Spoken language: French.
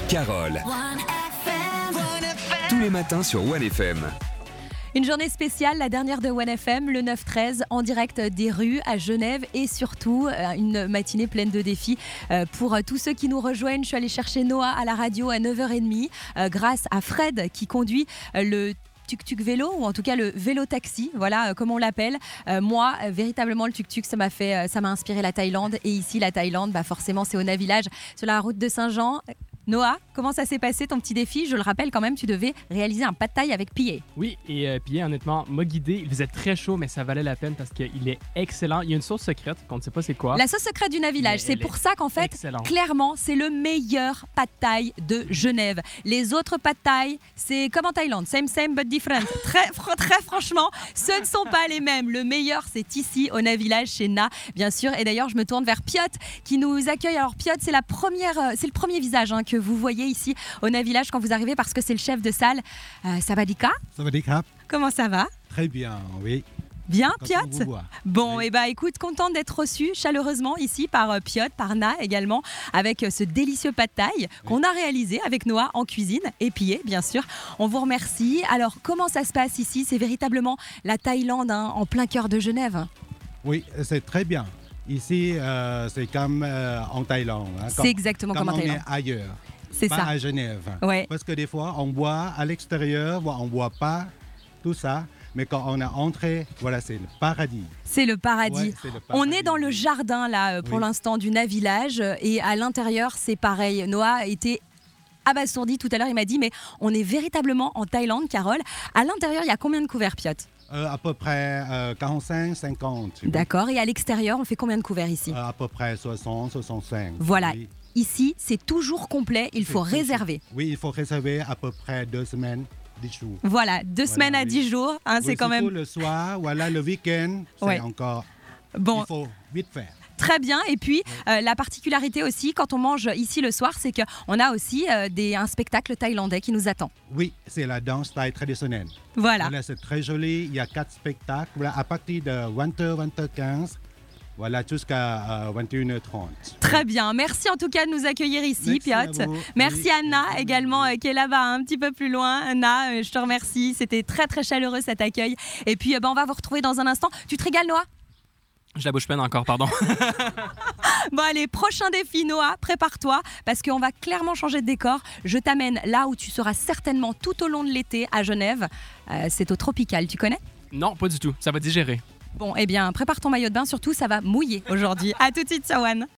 Carole. Tous les matins sur 1FM. Une journée spéciale, la dernière de 1FM, le 9-13, en direct des rues à Genève et surtout une matinée pleine de défis pour tous ceux qui nous rejoignent. Je suis allée chercher Noah à la radio à 9h30 grâce à Fred qui conduit le tuk-tuk vélo ou en tout cas le vélo-taxi, voilà comme on l'appelle. Moi, véritablement, le tuk-tuk, ça m'a inspiré la Thaïlande. Et ici, la Thaïlande, forcément, c'est au Navillage, sur la route de Saint-Jean. Noah, comment ça s'est passé ton petit défi? Je le rappelle quand même, tu devais réaliser un pad thaï avec Pillé. Oui, et Pillé, honnêtement, m'a guidé. Il faisait très chaud, mais ça valait la peine parce qu'il est excellent. Il y a une sauce secrète qu'on ne sait pas c'est quoi. La sauce secrète du Navillage, c'est pour ça qu'en fait, clairement, c'est le meilleur pad thaï de Genève. Les autres pad thaï, c'est comme en Thaïlande, same but different. Très franchement, ce ne sont pas les mêmes. Le meilleur, c'est ici au Navillage chez Na, bien sûr. Et d'ailleurs, je me tourne vers Piot qui nous accueille. Alors Piot, c'est le premier visage que vous voyez ici au Navillage quand vous arrivez parce que c'est le chef de salle. Savadika. Savadika. Comment ça va? Très bien, oui. Bien, Piot? Bon, oui. Écoute, contente d'être reçue chaleureusement ici par Piot, par Na également, avec ce délicieux pad thaï qu'on a réalisé avec Noah en cuisine, épillé bien sûr. On vous remercie. Alors, comment ça se passe ici? C'est véritablement la Thaïlande en plein cœur de Genève. Oui, c'est très bien. Ici, c'est comme en Thaïlande. C'est exactement comme en Thaïlande. On est ailleurs. C'est pas ça. À Genève. Ouais. Parce que des fois, on boit à l'extérieur, on ne boit pas tout ça. Mais quand on est entré, voilà, c'est le paradis. C'est le paradis. Ouais, c'est le paradis. On est dans le jardin, là, pour l'instant, du Navillage. Et à l'intérieur, c'est pareil. Noah était abasourdi tout à l'heure. Il m'a dit, mais on est véritablement en Thaïlande, Carole. À l'intérieur, il y a combien de couverts, Piot? À peu près 45, 50. D'accord. Et à l'extérieur, on fait combien de couverts ici? À peu près 60, 65. Voilà. Oui. Ici, c'est toujours complet. Il faut réserver. Oui, il faut réserver à peu près 2 semaines, 10 jours. Voilà, 2 semaines à 10 jours. C'est quand même. Le soir, voilà, le week-end, c'est encore. Bon. Il faut vite faire. Très bien. Et puis, la particularité aussi, quand on mange ici le soir, c'est qu'on a aussi un spectacle thaïlandais qui nous attend. Oui, c'est la danse thaï traditionnelle. Voilà. C'est très joli. Il y a 4 spectacles. Voilà, à partir de 20h, 20h15. Voilà, jusqu'à 21h30. Très bien. Merci en tout cas de nous accueillir ici, Piot. Merci à Na également, qui est là-bas, un petit peu plus loin. Anna, je te remercie. C'était très, très chaleureux cet accueil. Et puis, on va vous retrouver dans un instant. Tu te régales, Noah? Je la bouche pleine encore, pardon. Bon, allez, prochain défi, Noah, prépare-toi, parce qu'on va clairement changer de décor. Je t'amène là où tu seras certainement tout au long de l'été à Genève. C'est au Tropical, tu connais? Non, pas du tout. Ça va digérer. Bon, prépare ton maillot de bain, surtout, ça va mouiller aujourd'hui. À tout de suite sur One.